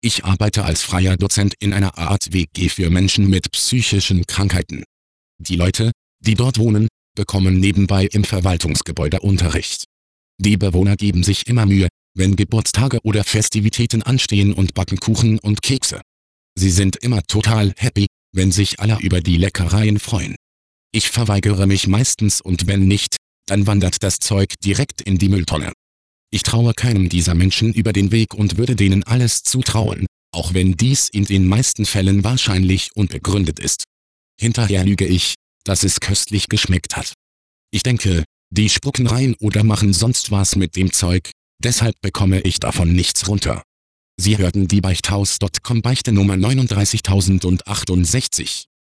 Ich arbeite als freier Dozent in einer Art WG für Menschen mit psychischen Krankheiten. Die Leute, die dort wohnen, bekommen nebenbei im Verwaltungsgebäude Unterricht. Die Bewohner geben sich immer Mühe, wenn Geburtstage oder Festivitäten anstehen, und backen Kuchen und Kekse. Sie sind immer total happy, wenn sich alle über die Leckereien freuen. Ich verweigere mich meistens, und wenn nicht, dann wandert das Zeug direkt in die Mülltonne. Ich traue keinem dieser Menschen über den Weg und würde denen alles zutrauen, auch wenn dies in den meisten Fällen wahrscheinlich unbegründet ist. Hinterher lüge ich, dass es köstlich geschmeckt hat. Ich denke, die spucken rein oder machen sonst was mit dem Zeug, deshalb bekomme ich davon nichts runter. Sie hörten die Beichthaus.com Beichte Nummer 39068.